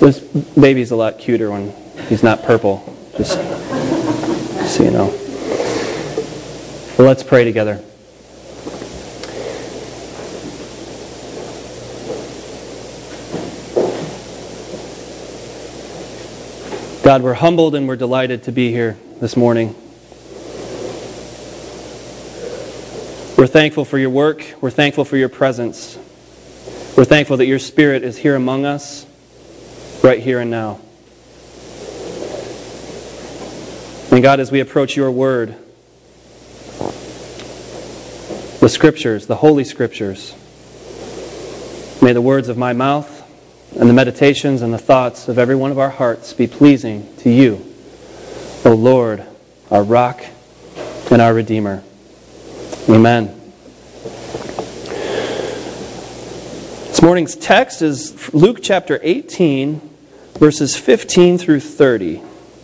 This baby's a lot cuter when he's not purple, just so you know. Well, let's pray together. God, we're humbled and we're delighted to be here this morning. We're thankful for your work. We're thankful for your presence. We're thankful that your Spirit is here among us, right here and now. And God, as we approach your word, the Scriptures, the Holy Scriptures, may the words of my mouth and the meditations and the thoughts of every one of our hearts be pleasing to you, O Lord, our rock and our Redeemer. Amen. This morning's text is Luke chapter 18, verses 15 through 30.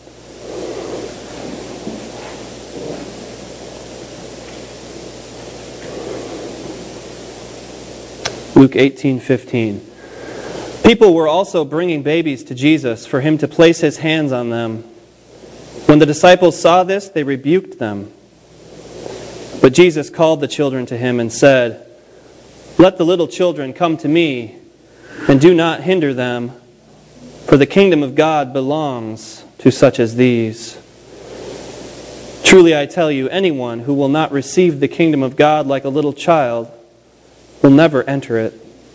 Luke 18:15. People were also bringing babies to Jesus for him to place his hands on them. When the disciples saw this, they rebuked them. But Jesus called the children to him and said, "Let the little children come to me, and do not hinder them, for the kingdom of God belongs to such as these. Truly I tell you, anyone who will not receive the kingdom of God like a little child will never enter it."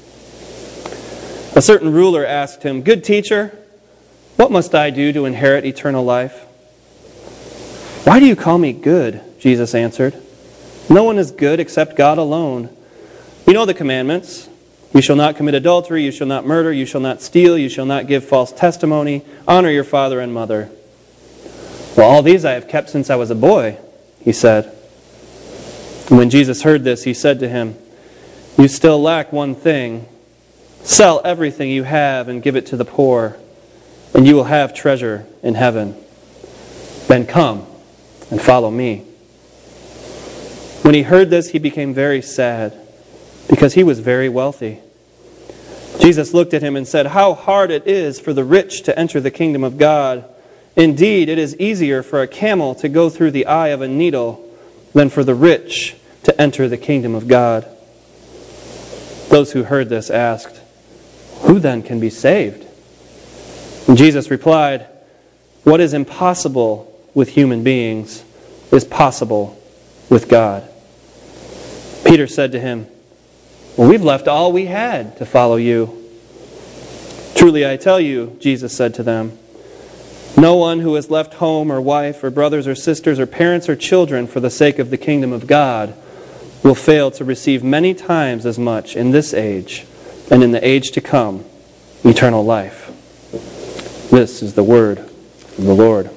A certain ruler asked him, "Good teacher, what must I do to inherit eternal life?" "Why do you call me good?" Jesus answered. "No one is good except God alone. You know the commandments. You shall not commit adultery, you shall not murder, you shall not steal, you shall not give false testimony, honor your father and mother." "Well, all these I have kept since I was a boy," he said. And when Jesus heard this, he said to him, "You still lack one thing. Sell everything you have and give it to the poor, and you will have treasure in heaven. Then come and follow me." When he heard this, he became very sad, because he was very wealthy. Jesus looked at him and said, "How hard it is for the rich to enter the kingdom of God. Indeed, it is easier for a camel to go through the eye of a needle than for the rich to enter the kingdom of God." Those who heard this asked, "Who then can be saved?" And Jesus replied, "What is impossible with human beings is possible with God." Peter said to him, "Well, we've left all we had to follow you." "Truly I tell you," Jesus said to them, "no one who has left home or wife or brothers or sisters or parents or children for the sake of the kingdom of God will fail to receive many times as much in this age and in the age to come, eternal life." This is the word of the Lord.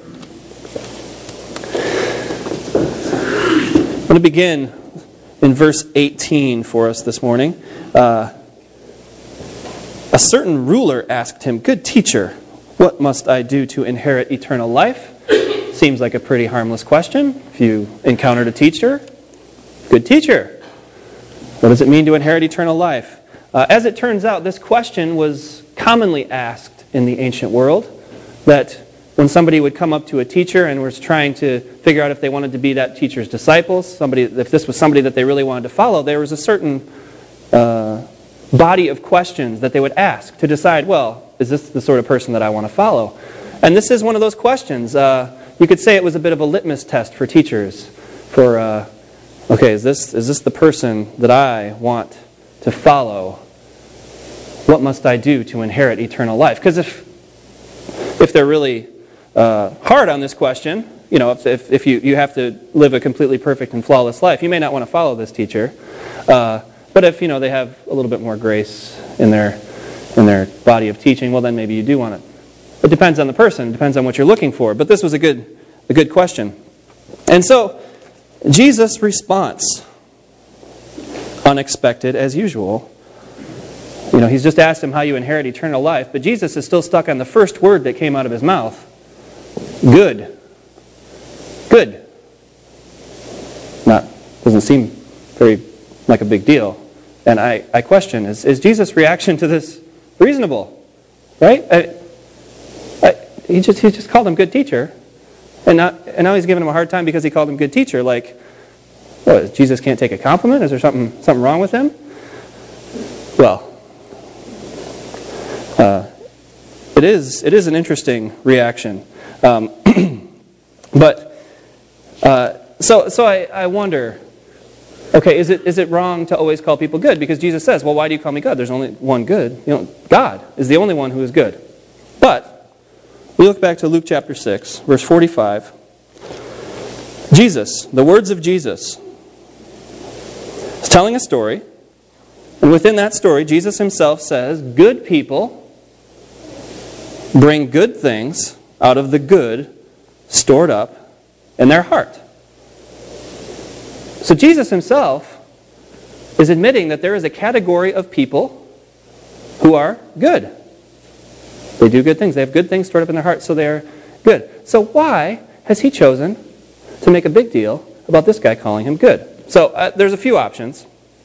I'm going to begin in verse 18 for us this morning. A certain ruler asked him, "Good teacher, what must I do to inherit eternal life?" Seems like a pretty harmless question. If you encountered a teacher, "Good teacher, what does it mean to inherit eternal life?" As it turns out, this question was commonly asked in the ancient world, that when somebody would come up to a teacher and was trying to figure out if they wanted to be that teacher's disciples, if this was somebody that they really wanted to follow, there was a certain body of questions that they would ask to decide, well, is this the sort of person that I want to follow? And this is one of those questions. You could say it was a bit of a litmus test for teachers. For, okay, is this the person that I want to follow? What must I do to inherit eternal life? Because if they're really hard on this question, you know, if you have to live a completely perfect and flawless life, you may not want to follow this teacher. But if, you know, they have a little bit more grace in their body of teaching, well, then maybe you do want it. It depends on the person. It depends on what you're looking for. But this was a good question. And so, Jesus' response, unexpected as usual. You know, he's just asked him how you inherit eternal life, but Jesus is still stuck on the first word that came out of his mouth. Good. Good. Doesn't seem very like a big deal. And I question, is Jesus' reaction to this reasonable? Right? he just called him good teacher. And now he's giving him a hard time because he called him good teacher. Like, what, Jesus can't take a compliment? Is there something wrong with him? Well, it is an interesting reaction. But so I wonder, okay, is it wrong to always call people good? Because Jesus says, well, why do you call me good? There's only one good. God is the only one who is good. But we look back to Luke chapter 6, verse 45. Jesus, the words of Jesus, is telling a story. And within that story, Jesus himself says, good people bring good things out of the good stored up in their heart. So Jesus himself is admitting that there is a category of people who are good. They do good things. They have good things stored up in their heart, so they're good. So why has he chosen to make a big deal about this guy calling him good? So there's a few options.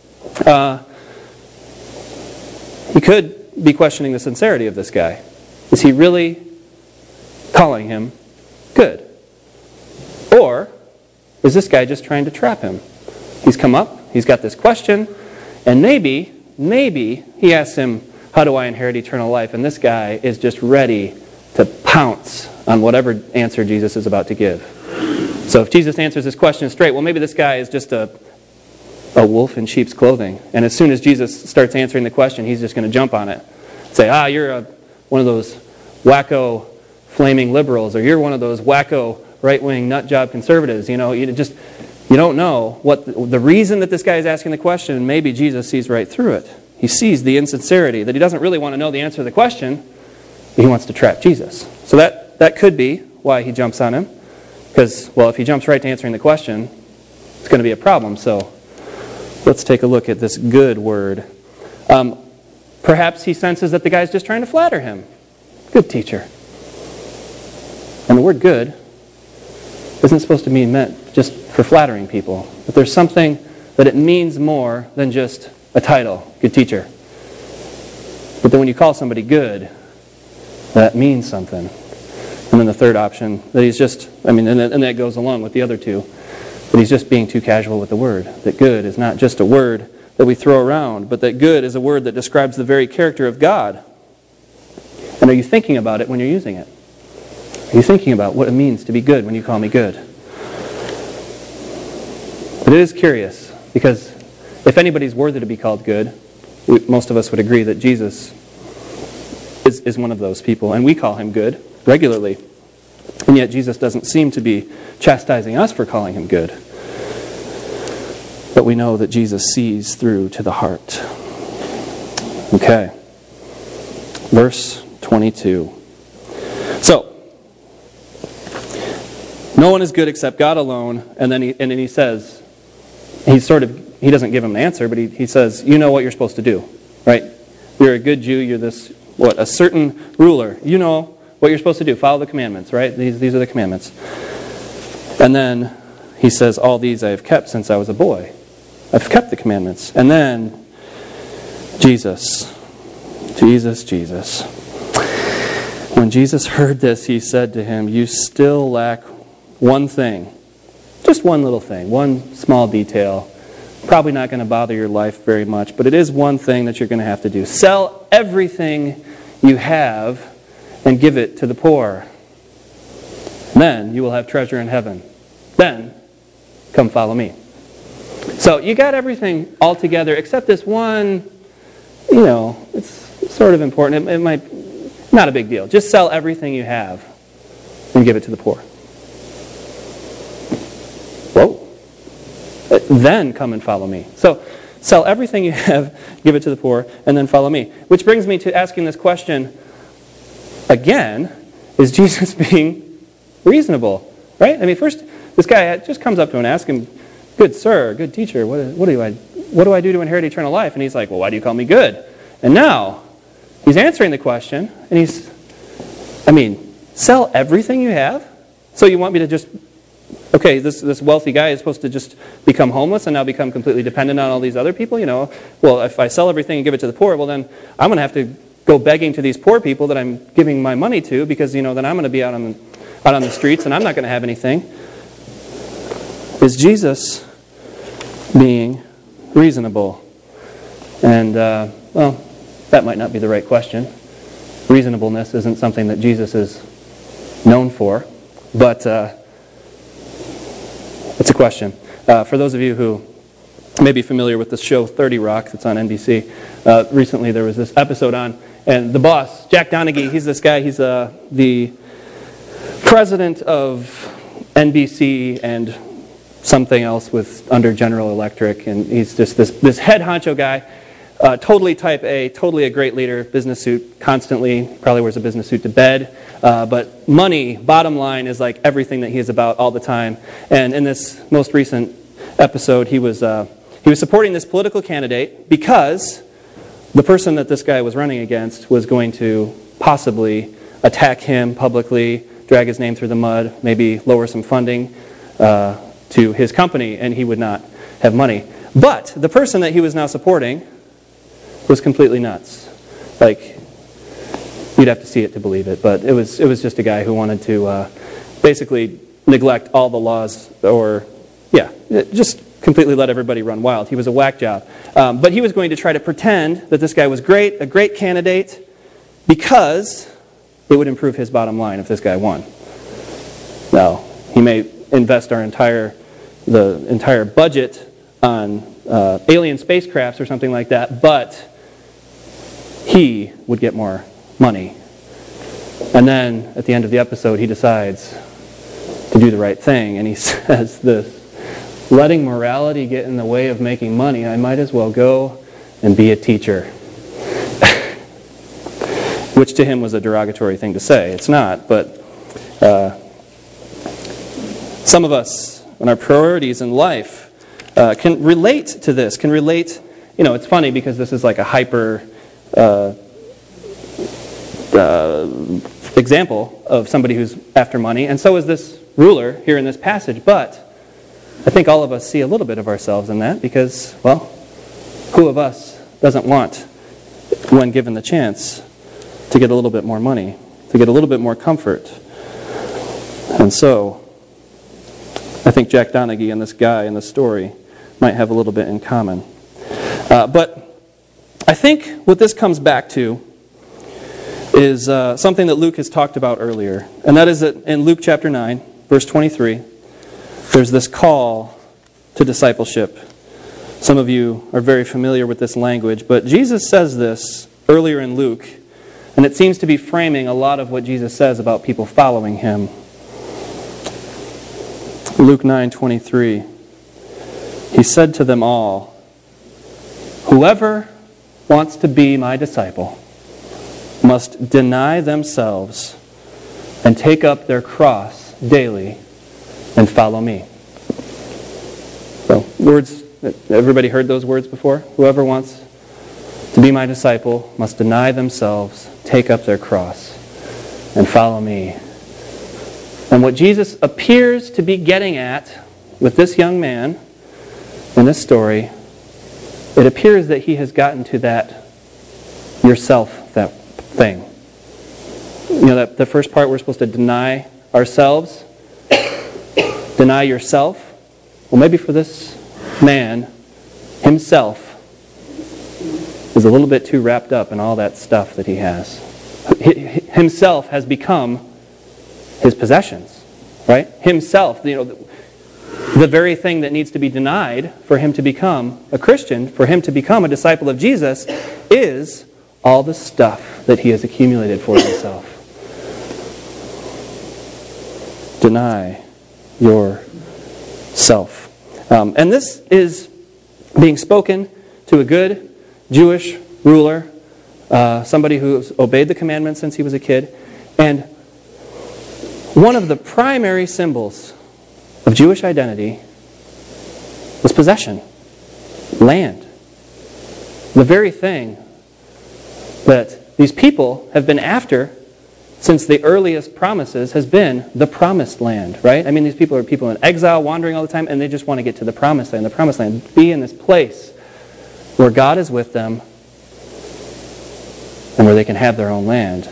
He could be questioning the sincerity of this guy. Is he really calling him good? Or is this guy just trying to trap him? He's come up, he's got this question, and maybe he asks him, how do I inherit eternal life? And this guy is just ready to pounce on whatever answer Jesus is about to give. So if Jesus answers this question straight, well, maybe this guy is just a wolf in sheep's clothing. And as soon as Jesus starts answering the question, he's just going to jump on it. Say, you're one of those wacko flaming liberals, or you're one of those wacko right-wing nut-job conservatives. You don't know what the reason that this guy is asking the question, and maybe Jesus sees right through it. He sees the insincerity, that he doesn't really want to know the answer to the question, but he wants to trap Jesus. So that could be why he jumps on him. Because, well, if he jumps right to answering the question, it's going to be a problem. So let's take a look at this good word. Perhaps he senses that the guy's just trying to flatter him. Good teacher. And the word good isn't supposed to be meant just for flattering people. But there's something that it means more than just a title, good teacher. But then when you call somebody good, that means something. And then the third option, that he's just, and that goes along with the other two, that he's just being too casual with the word. That good is not just a word that we throw around, but that good is a word that describes the very character of God. And are you thinking about it when you're using it? Are you thinking about what it means to be good when you call me good? But it is curious, because if anybody's worthy to be called good, most of us would agree that Jesus is one of those people, and we call him good regularly. And yet Jesus doesn't seem to be chastising us for calling him good. But we know that Jesus sees through to the heart. Okay. Verse 22. So, no one is good except God alone, and then he says, he doesn't give him an answer, but he says, you know what you're supposed to do, right? You're a good Jew, you're a certain ruler. You know what you're supposed to do. Follow the commandments, right? These are the commandments. And then he says, all these I have kept since I was a boy. I've kept the commandments. And then Jesus. When Jesus heard this, he said to him, you still lack one thing. Just one little thing, one small detail. Probably not going to bother your life very much, but it is one thing that you're going to have to do. Sell everything you have and give it to the poor. Then you will have treasure in heaven. Then come follow me. So you got everything all together except this one, it's sort of important. It might, not a big deal. Just sell everything you have and give it to the poor. Whoa. Then come and follow me. So sell everything you have, give it to the poor, and then follow me. Which brings me to asking this question again, is Jesus being reasonable? Right? First, this guy just comes up to him and asks him, good sir, good teacher, what do I do to inherit eternal life? And he's like, well, why do you call me good? And now, he's answering the question, and sell everything you have? So you want me to just, okay, this wealthy guy is supposed to just become homeless and now become completely dependent on all these other people? Well, if I sell everything and give it to the poor, well then I'm going to have to go begging to these poor people that I'm giving my money to, because, then I'm going to be out on the streets and I'm not going to have anything. Is Jesus being reasonable? And, that might not be the right question. Reasonableness isn't something that Jesus is known for, but it's a question. For those of you who may be familiar with the show 30 Rock that's on NBC, recently there was this episode on, and the boss, Jack Donaghy, he's this guy, he's the president of NBC and something else under General Electric, and he's just this head honcho guy, totally type A, totally a great leader, business suit constantly, probably wears a business suit to bed, but money, bottom line, is like everything that he is about all the time. And in this most recent episode, he was supporting this political candidate because the person that this guy was running against was going to possibly attack him publicly, drag his name through the mud, maybe lower some funding to his company, and he would not have money. But the person that he was now supporting was completely nuts. Like, you'd have to see it to believe it, but it was just a guy who wanted to basically neglect all the laws, or, just completely let everybody run wild. He was a whack job. But he was going to try to pretend that this guy was great, a great candidate, because it would improve his bottom line if this guy won. Now, he may invest the entire budget on alien spacecrafts or something like that, but he would get more money. And then, at the end of the episode, he decides to do the right thing, and he says this: letting morality get in the way of making money, I might as well go and be a teacher. Which to him was a derogatory thing to say. It's not, but some of us, in our priorities in life, can relate to this, it's funny because this is like a hyper example of somebody who's after money, and so is this ruler here in this passage, but I think all of us see a little bit of ourselves in that because, well, who of us doesn't want, when given the chance, to get a little bit more money, to get a little bit more comfort? And so, I think Jack Donaghy and this guy in the story might have a little bit in common. But I think what this comes back to is something that Luke has talked about earlier, and that is that in Luke chapter 9, verse 23, there's this call to discipleship. Some of you are very familiar with this language, but Jesus says this earlier in Luke, and it seems to be framing a lot of what Jesus says about people following him. Luke 9:23, he said to them all, "Whoever wants to be my disciple must deny themselves and take up their cross daily and follow me." So, words, everybody heard those words before? Whoever wants to be my disciple must deny themselves, take up their cross, and follow me. And what Jesus appears to be getting at with this young man in this story, it appears that he has gotten to that yourself, that thing. That the first part we're supposed to deny ourselves, deny yourself. Well, maybe for this man, himself is a little bit too wrapped up in all that stuff that he has. Himself has become his possessions, right? Himself, the very thing that needs to be denied for him to become a Christian, for him to become a disciple of Jesus, is all the stuff that he has accumulated for himself. Deny yourself. And this is being spoken to a good Jewish ruler, somebody who's obeyed the commandments since he was a kid. And one of the primary symbols of Jewish identity was possession, land. The very thing that these people have been after since the earliest promises has been the promised land, right? I mean, these people are people in exile, wandering all the time, and they just want to get to the promised land. The promised land, be in this place where God is with them, and where they can have their own land.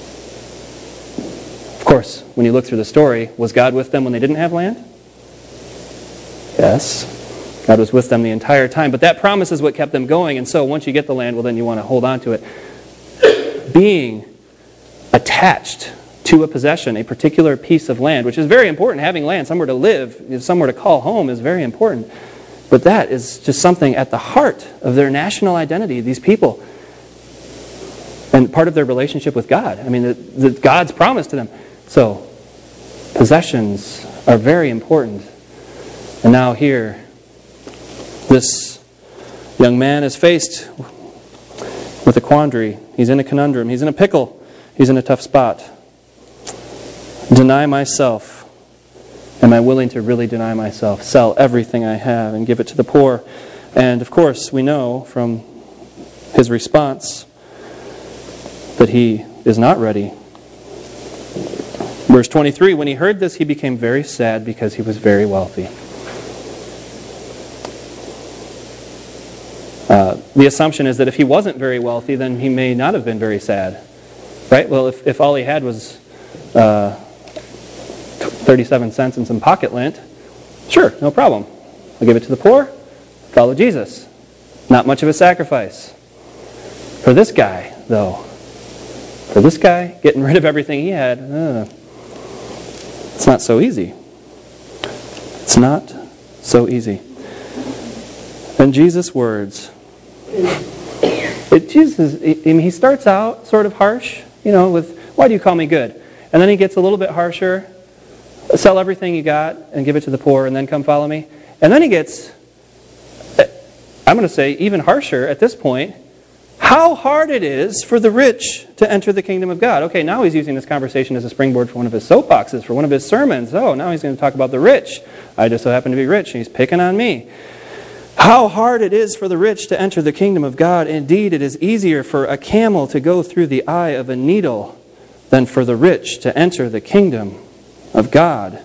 Of course, when you look through the story, was God with them when they didn't have land? Yes. God was with them the entire time. But that promise is what kept them going. And so once you get the land, well, then you want to hold on to it. Being attached to a possession, a particular piece of land, which is very important. Having land, somewhere to live, somewhere to call home is very important. But that is just something at the heart of their national identity, these people. And part of their relationship with God. I mean, God's promise to them. So, possessions are very important. And now here, this young man is faced with a quandary. He's in a conundrum. He's in a pickle. He's in a tough spot. Deny myself. Am I willing to really deny myself? Sell everything I have and give it to the poor? And of course, we know from his response that he is not ready. Verse 23, when he heard this, he became very sad because he was very wealthy. The assumption is that if he wasn't very wealthy, then he may not have been very sad. Right? Well, if all he had was 37 cents and some pocket lint, sure, no problem. I'll give it to the poor, follow Jesus. Not much of a sacrifice. For this guy, though, getting rid of everything he had, it's not so easy. It's not so easy. And Jesus' words, he starts out sort of harsh, with, why do you call me good? And then he gets a little bit harsher, sell everything you got and give it to the poor and then come follow me. And then he gets, I'm going to say, even harsher at this point, how hard it is for the rich to enter the kingdom of God. Okay, now he's using this conversation as a springboard for one of his soapboxes, for one of his sermons. Oh, now he's going to talk about the rich. I just so happen to be rich, and he's picking on me. How hard it is for the rich to enter the kingdom of God. Indeed, it is easier for a camel to go through the eye of a needle than for the rich to enter the kingdom of God.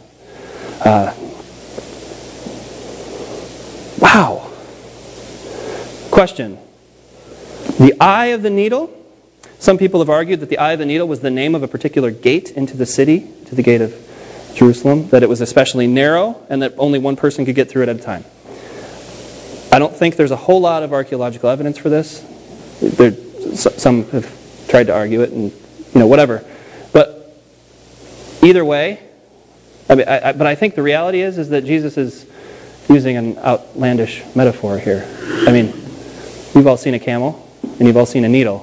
Wow. Question. The eye of the needle? Some people have argued that the eye of the needle was the name of a particular gate into the city, to the gate of Jerusalem, that it was especially narrow and that only one person could get through it at a time. I don't think there's a whole lot of archaeological evidence for this. Some have tried to argue it and, whatever. But either way, but I think the reality is that Jesus is using an outlandish metaphor here. I mean, you've all seen a camel and you've all seen a needle.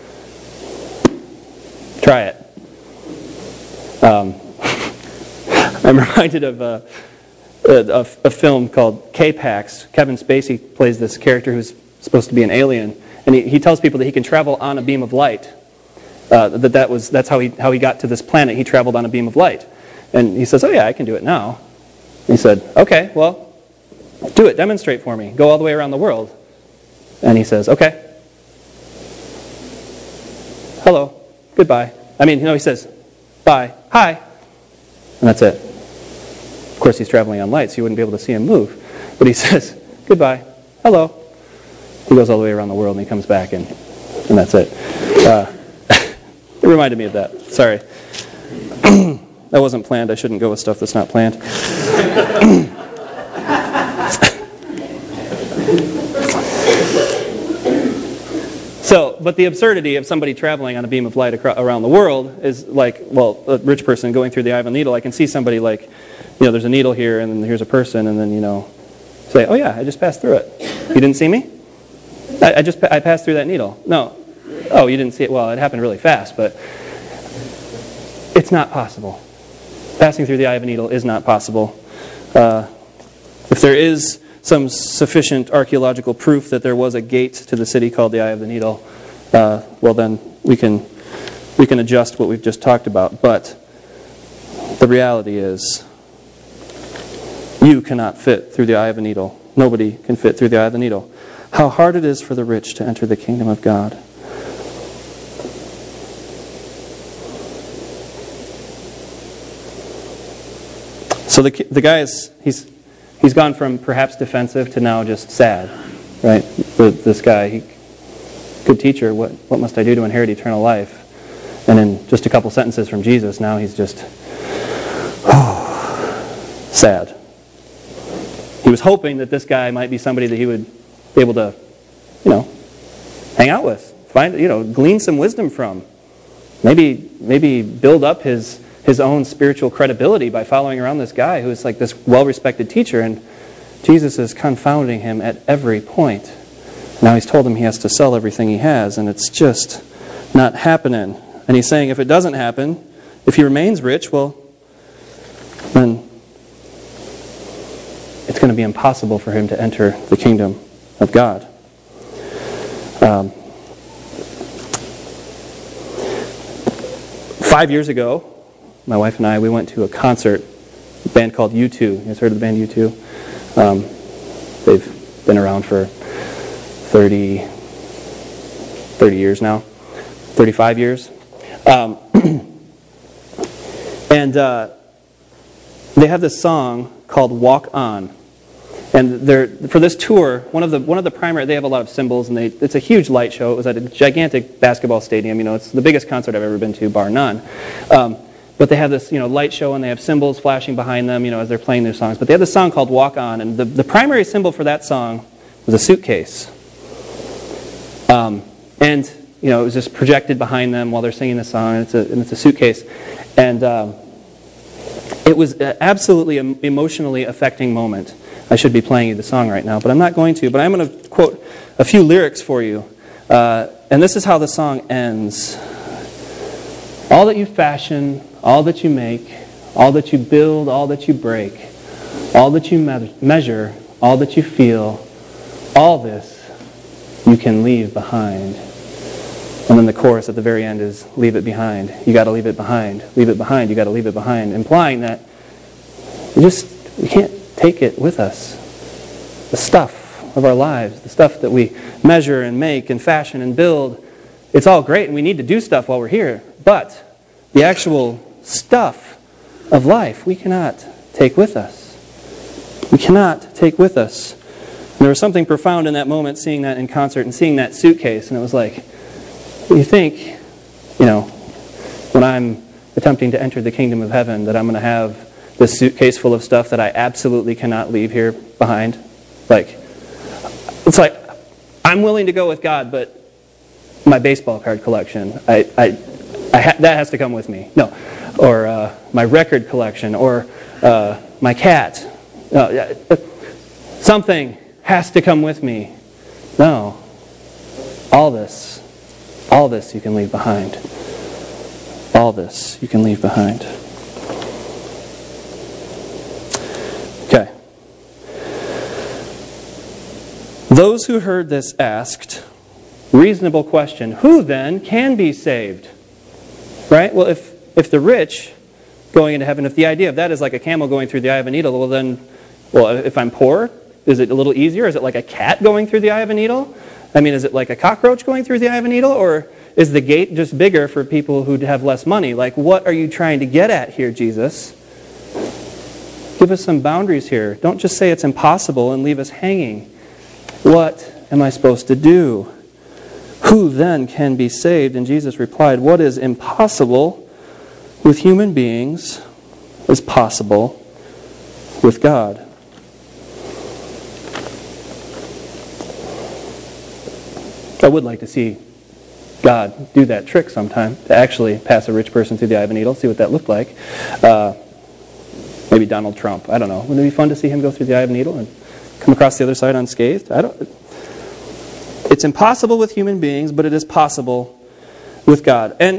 Try it. I'm reminded of a film called K-Pax. Kevin Spacey plays this character who's supposed to be an alien, and he tells people that he can travel on a beam of light. That's how he got to this planet. He traveled on a beam of light, and he says, "Oh yeah, I can do it now." And he said, "Okay, well, do it. Demonstrate for me. Go all the way around the world." And he says, "Okay. Hello. Goodbye." He says, "Bye. Hi." And that's it. Of course, he's traveling on light, so you wouldn't be able to see him move. But he says, "Goodbye. Hello." He goes all the way around the world, and he comes back, and that's it. It reminded me of that. Sorry. That wasn't planned. I shouldn't go with stuff that's not planned. But the absurdity of somebody traveling on a beam of light around the world is like, well, a rich person going through the eye of a needle. I can see somebody like, there's a needle here, and then here's a person, and then, say, "Oh yeah, I just passed through it. You didn't see me? I passed through that needle." No. "Oh, you didn't see it? Well, it happened really fast, but it's not possible. Passing through the eye of a needle is not possible. If there is some sufficient archaeological proof that there was a gate to the city called the Eye of the Needle, well then we can adjust what we've just talked about. But the reality is, you cannot fit through the eye of a needle. Nobody can fit through the eye of the needle. How hard it is for the rich to enter the kingdom of God. So the guy he's gone from perhaps defensive to now just sad, right? This guy, Good teacher, what must I do to inherit eternal life? And in just a couple sentences from Jesus, now he's just sad. He was hoping that this guy might be somebody that he would be able to, hang out with, glean some wisdom from. Maybe build up his own spiritual credibility by following around this guy who is like this well-respected teacher, and Jesus is confounding him at every point. Now he's told him he has to sell everything he has, and it's just not happening. And he's saying if it doesn't happen, if he remains rich, well, then it's going to be impossible for him to enter the kingdom of God. 5 years ago, my wife and I, we went to a concert, a band called U2. You guys heard of the band U2? They've been around for 30 years now, 35 years. And they have this song called Walk On. And for this tour, one of the primary, they have a lot of cymbals, and it's a huge light show. It was at a gigantic basketball stadium. It's the biggest concert I've ever been to, bar none. But they have this light show, and they have cymbals flashing behind them as they're playing their songs. But they have this song called Walk On, and the primary symbol for that song was a suitcase. And it was just projected behind them while they're singing the song, and it's a suitcase. And it was an absolutely emotionally affecting moment. I should be playing you the song right now, but I'm not going to. But I'm going to quote a few lyrics for you. And this is how the song ends. All that you fashion, all that you make, all that you build, all that you break, all that you measure, all that you feel, all this you can leave behind. And then the chorus at the very end is, leave it behind. You got to leave it behind. Leave it behind. You got to leave it behind. Implying that we can't take it with us. The stuff of our lives, the stuff that we measure and make and fashion and build, it's all great and we need to do stuff while we're here. But the actual stuff of life we cannot take with us. We cannot take with us. And there was something profound in that moment, seeing that in concert and seeing that suitcase. And it was like, you think, when I'm attempting to enter the kingdom of heaven, that I'm going to have this suitcase full of stuff that I absolutely cannot leave here behind. It's like, I'm willing to go with God, but my baseball card collection, that has to come with me. No. Or my record collection, or my cat. Something has to come with me. No. All this you can leave behind. All this you can leave behind. Okay. Those who heard this asked, reasonable question, who then can be saved? Right? Well, if the rich going into heaven, if the idea of that is like a camel going through the eye of a needle, well, if I'm poor, is it a little easier? Is it like a cat going through the eye of a needle? Is it like a cockroach going through the eye of a needle? Or is the gate just bigger for people who have less money? What are you trying to get at here, Jesus? Give us some boundaries here. Don't just say it's impossible and leave us hanging. What am I supposed to do? Who then can be saved? And Jesus replied, what is impossible with human beings is possible with God. I would like to see God do that trick sometime, to actually pass a rich person through the eye of a needle, see what that looked like. Maybe Donald Trump. I don't know. Wouldn't it be fun to see him go through the eye of a needle and come across the other side unscathed? It's impossible with human beings, but it is possible with God. And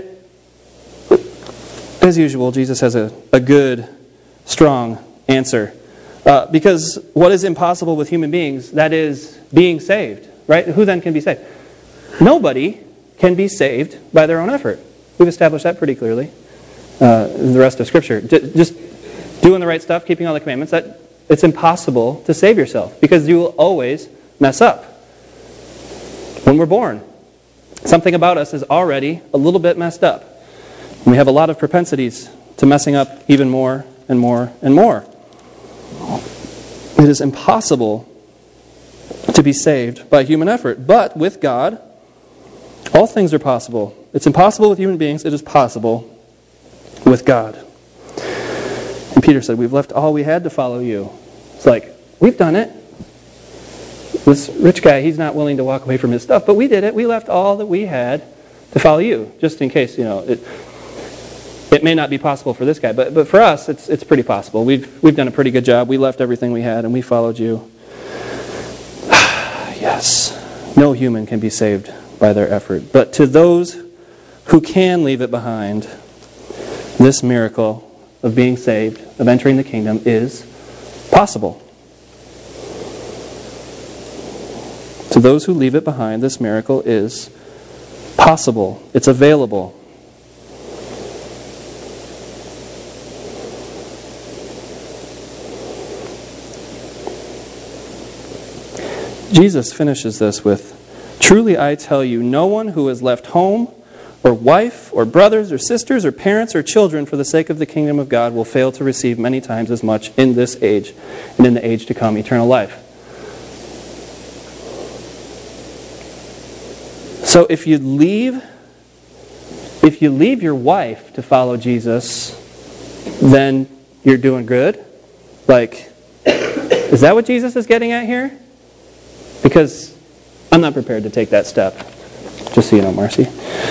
as usual, Jesus has a good, strong answer. Because what is impossible with human beings, that is being saved. Right? Who then can be saved? Nobody can be saved by their own effort. We've established that pretty clearly in the rest of Scripture. Just doing the right stuff, keeping all the commandments, it's impossible to save yourself because you will always mess up. When we're born, something about us is already a little bit messed up. And we have a lot of propensities to messing up even more and more and more. It is impossible to be saved by human effort. But with God, All things are possible. It's impossible with human beings. It is possible with God. And Peter said, we've left all we had to follow you. It's like, we've done it. This rich guy, he's not willing to walk away from his stuff, but we did it. We left all that we had to follow you, just in case, it may not be possible for this guy, but for us, it's pretty possible. We've done a pretty good job. We left everything we had and we followed you. Yes, no human can be saved by their effort. But to those who can leave it behind, this miracle of being saved, of entering the kingdom, is possible. To those who leave it behind, this miracle is possible. It's available. Jesus finishes this with, truly I tell you, no one who has left home or wife or brothers or sisters or parents or children for the sake of the kingdom of God will fail to receive many times as much in this age and in the age to come, eternal life. So if you leave your wife to follow Jesus, then you're doing good? Like, is that what Jesus is getting at here? Because I'm not prepared to take that step. Just so you know, Marcy.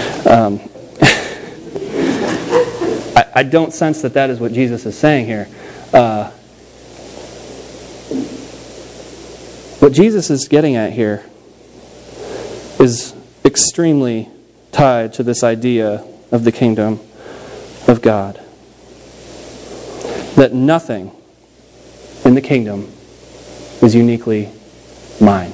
I don't sense that is what Jesus is saying here. What Jesus is getting at here is extremely tied to this idea of the kingdom of God. That nothing in the kingdom is uniquely mine.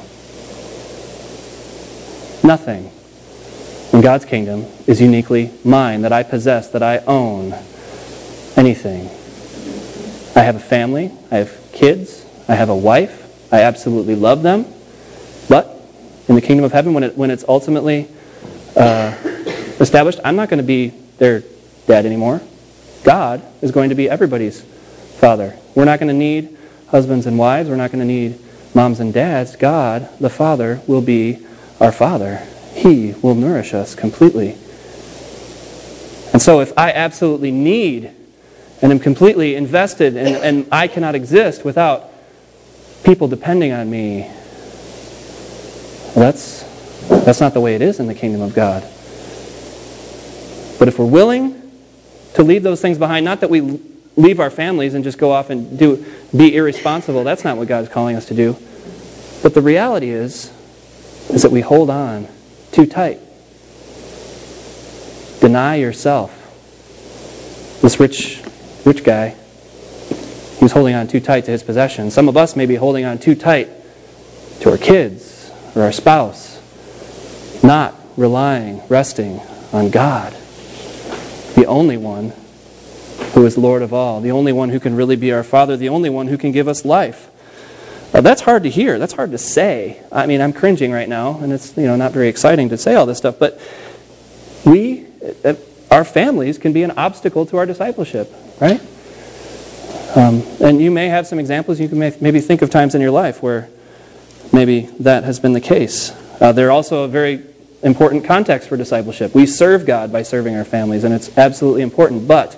Nothing in God's kingdom is uniquely mine, that I possess, that I own anything. I have a family, I have kids, I have a wife, I absolutely love them, but in the kingdom of heaven, when it's ultimately established, I'm not going to be their dad anymore. God is going to be everybody's father. We're not going to need husbands and wives, we're not going to need moms and dads. God, the Father, will be our Father. He will nourish us completely. And so if I absolutely need and am completely invested and I cannot exist without people depending on me, well, that's not the way it is in the kingdom of God. But if we're willing to leave those things behind, not that we leave our families and just go off and be irresponsible, that's not what God is calling us to do. But the reality is that we hold on too tight. Deny yourself. This rich guy, he was holding on too tight to his possessions. Some of us may be holding on too tight to our kids or our spouse, not resting on God, the only one who is Lord of all, the only one who can really be our Father, the only one who can give us life. That's hard to hear. That's hard to say. I mean, I'm cringing right now, and it's not very exciting to say all this stuff, but our families can be an obstacle to our discipleship, right? And you may have some examples. You can maybe think of times in your life where maybe that has been the case. They're also a very important context for discipleship. We serve God by serving our families, and it's absolutely important, but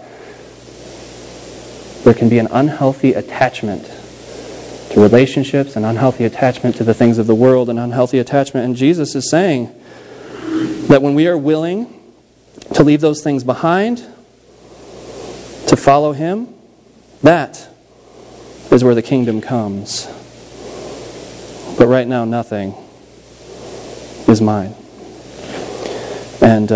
there can be an unhealthy attachment to relationships, an unhealthy attachment to the things of the world, an unhealthy attachment. And Jesus is saying that when we are willing to leave those things behind, to follow Him, that is where the kingdom comes. But right now, nothing is mine. And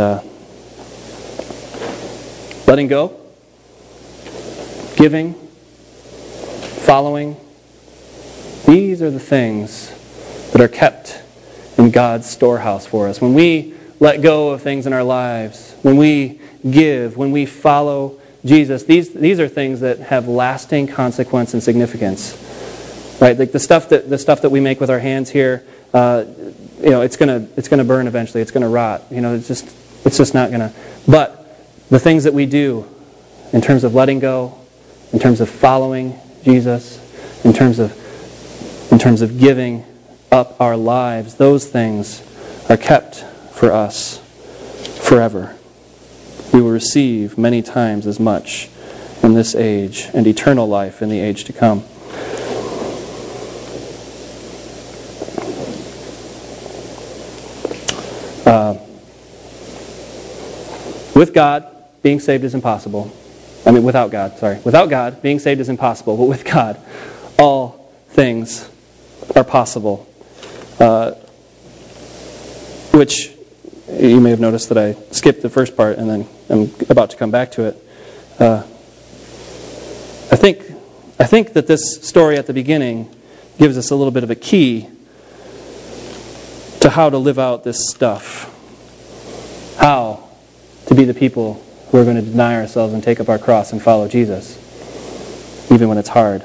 letting go, giving, following, these are the things that are kept in God's storehouse for us. When we let go of things in our lives, when we give, when we follow Jesus, these are things that have lasting consequence and significance. Right? Like the stuff that we make with our hands here, it's gonna burn eventually. It's gonna rot. It's just not gonna. But the things that we do, in terms of letting go, in terms of following Jesus, in terms of giving up our lives, those things are kept for us forever. We will receive many times as much in this age and eternal life in the age to come. With God, being saved is impossible. Without God, sorry. Without God, being saved is impossible. But with God, all things are possible. Which, you may have noticed that I skipped the first part and then I'm about to come back to it. I think that this story at the beginning gives us a little bit of a key to how to live out this stuff. How to be the people who are going to deny ourselves and take up our cross and follow Jesus, even when it's hard.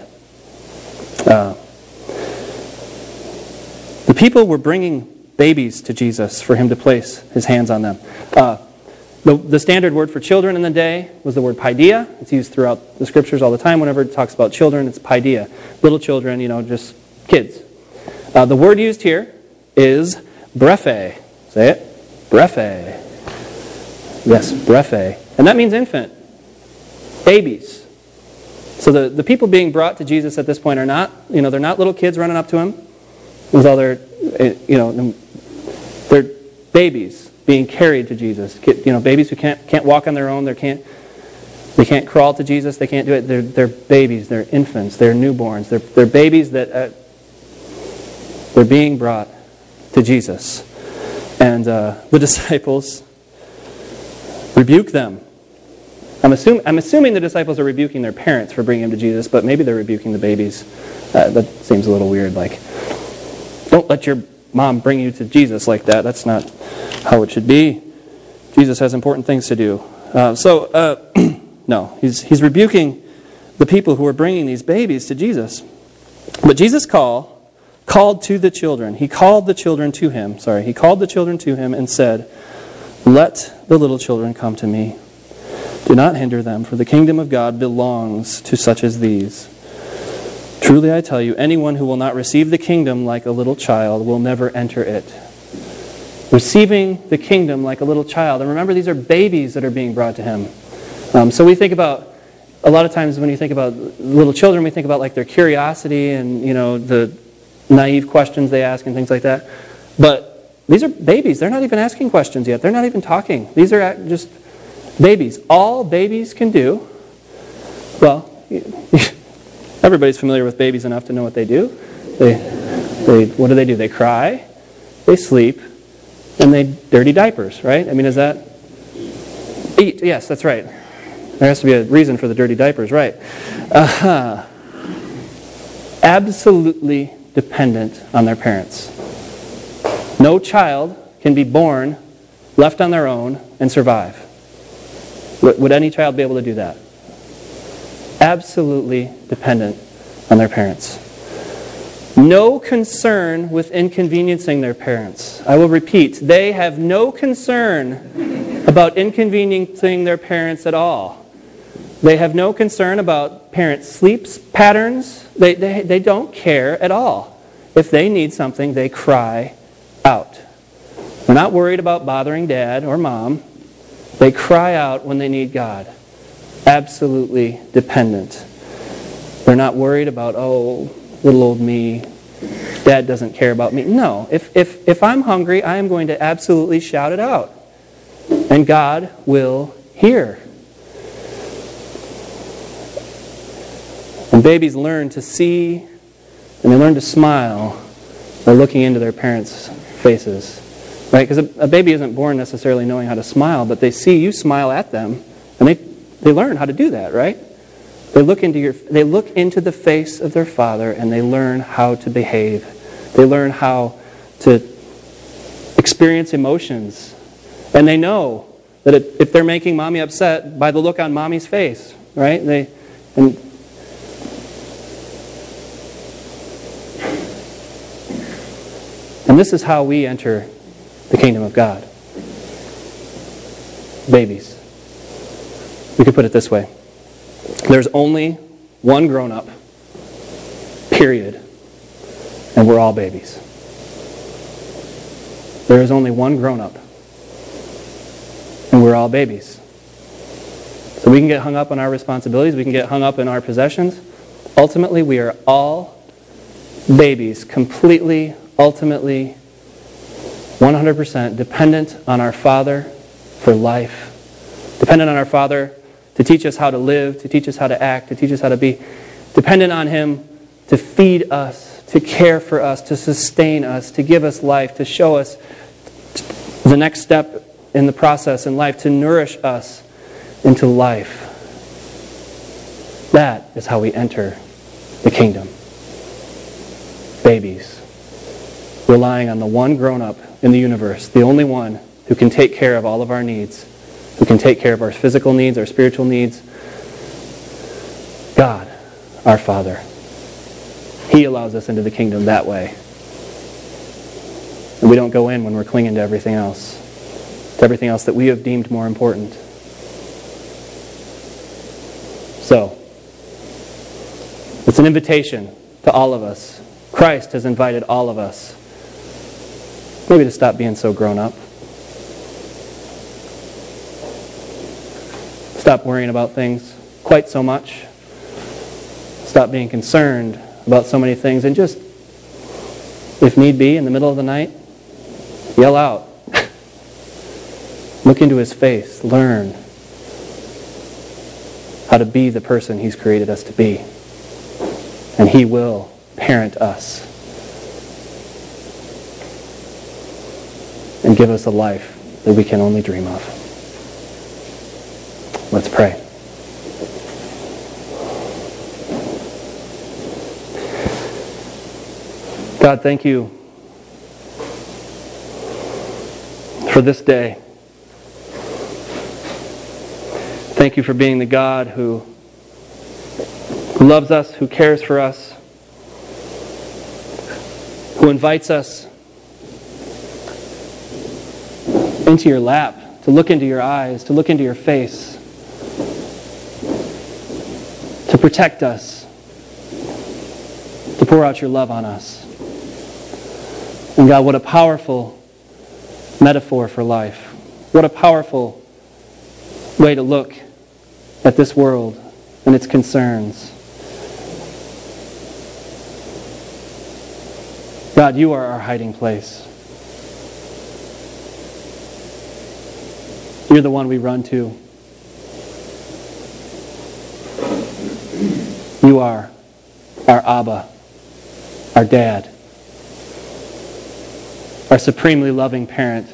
The people were bringing babies to Jesus for him to place his hands on them. The standard word for children in the day was the word paideia. It's used throughout the scriptures all the time. Whenever it talks about children, it's paideia. Little children, just kids. The word used here is brephe. Say it. Brephe. Yes, brephe. And that means infant. Babies. So the people being brought to Jesus at this point are not, they're not little kids running up to him with all their, they're babies being carried to Jesus. Babies who can't walk on their own. They can't crawl to Jesus. They can't do it. They're babies. They're infants. They're newborns. They're babies that they're being brought to Jesus. And the disciples rebuke them. I'm assuming the disciples are rebuking their parents for bringing them to Jesus, but maybe they're rebuking the babies. That seems a little weird. Like, don't let your mom bring you to Jesus like that. That's not how it should be. Jesus has important things to do. No, he's rebuking the people who are bringing these babies to Jesus. But Jesus called to the children. He called the children to him. He called the children to him and said, "Let the little children come to me. Do not hinder them, for the kingdom of God belongs to such as these. Truly I tell you, anyone who will not receive the kingdom like a little child will never enter it." Receiving the kingdom like a little child. And remember, these are babies that are being brought to him. So we think about, a lot of times when you think about little children, we think about like their curiosity and, the naive questions they ask and things like that. But these are babies. They're not even asking questions yet. They're not even talking. These are just babies. All babies can do, well, everybody's familiar with babies enough to know what they do. What do? They cry, they sleep, and they dirty diapers, right? Is that? Eat, yes, that's right. There has to be a reason for the dirty diapers, right? Absolutely dependent on their parents. No child can be born, left on their own, and survive. Would any child be able to do that? Absolutely dependent on their parents. No concern with inconveniencing their parents. I will repeat, they have no concern about inconveniencing their parents at all. They have no concern about parents' sleep patterns. They don't care at all. If they need something, they cry out. They're not worried about bothering dad or mom. They cry out when they need God. Absolutely dependent. They're not worried about, little old me, dad doesn't care about me. No, if I'm hungry, I am going to absolutely shout it out. And God will hear. And babies learn to see and they learn to smile by looking into their parents' faces. Right? Because a baby isn't born necessarily knowing how to smile, but they see you smile at them, and they learn how to do that, right? They look into the face of their father, and they learn how to behave. They learn how to experience emotions. And they know that if they're making mommy upset, by the look on mommy's face, right? And this is how we enter the kingdom of God. Babies. We could put it this way. There's only one grown-up, period, and we're all babies. There is only one grown-up, we're all babies. So we can get hung up on our responsibilities. We can get hung up in our possessions. Ultimately, we are all babies, completely, ultimately, 100% dependent on our Father for life. Dependent on our Father to teach us how to live, to teach us how to act, to teach us how to be. Dependent on Him to feed us, to care for us, to sustain us, to give us life, to show us the next step in the process in life, to nourish us into life. That is how we enter the kingdom. Babies, relying on the one grown-up in the universe, the only one who can take care of all of our needs, who can take care of our physical needs, our spiritual needs. God, our Father. He allows us into the kingdom that way. And we don't go in when we're clinging to everything else that we have deemed more important. So, it's an invitation to all of us. Christ has invited all of us maybe to stop being so grown up. Stop worrying about things quite so much. Stop being concerned about so many things, and just, if need be, in the middle of the night, yell out. Look into His face. Learn how to be the person He's created us to be. And He will parent us and give us a life that we can only dream of. Let's pray. God, thank you for this day. Thank you for being the God who loves us, who cares for us, who invites us into your lap, to look into your eyes, to look into your face, to protect us, to pour out your love on us. And God, what a powerful metaphor for life. What a powerful way to look at this world and its concerns. God, you are our hiding place. You're the one we run to. You are our Abba, our Dad, our supremely loving parent.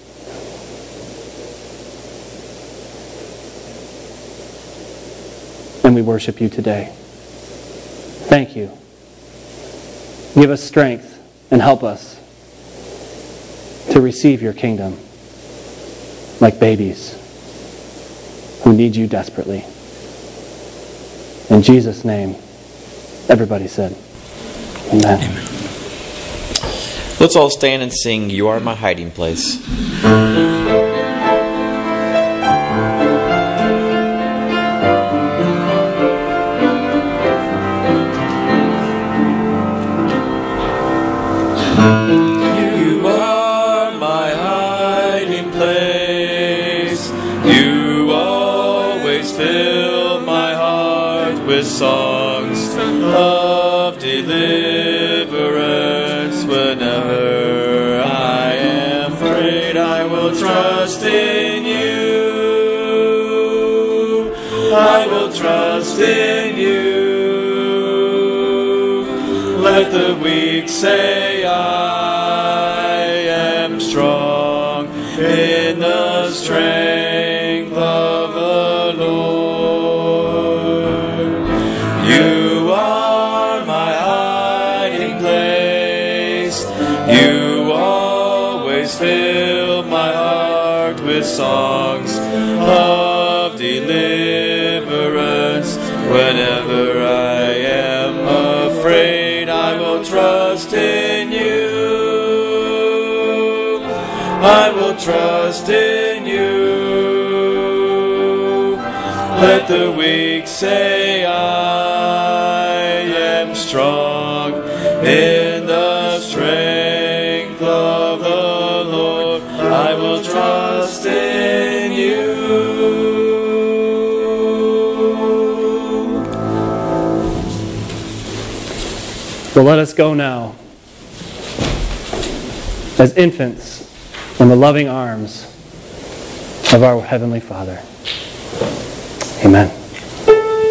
And we worship you today. Thank you. Give us strength and help us to receive your kingdom like babies who need you desperately. In Jesus' name, everybody said, Amen. Amen. Let's all stand and sing, You Are My Hiding Place. Songs of deliverance. Whenever I am afraid, I will trust in you. I will trust in you. Let the weak say, I am strong in the strength of the Lord. You are my hiding place. You always fill my heart with songs of deliverance. Whenever I am afraid, I will trust in you. I will trust in you. Let the weak say, I am strong in the strength of the Lord. I will trust in you. Well, let us go now, as infants, in the loving arms of our Heavenly Father. Amen.